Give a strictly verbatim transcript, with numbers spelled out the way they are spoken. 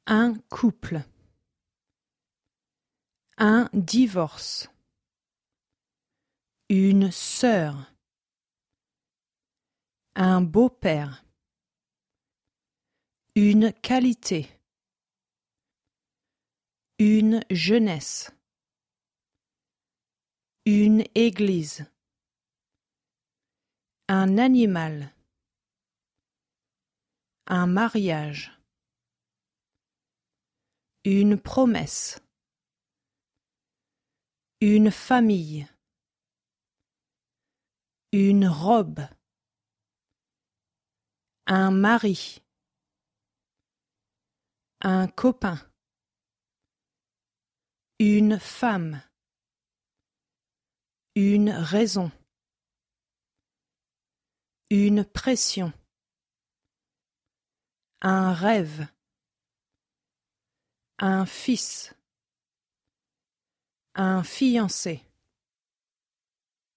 Un couple. Un divorce. Une sœur. Un beau-père. Une qualité. Une jeunesse. Une église. Un animal. Un mariage. Une promesse. Une famille. Une robe. Un mari. Un copain. Une femme. Une raison. Une pression. Un rêve. Un fils. Un fiancé.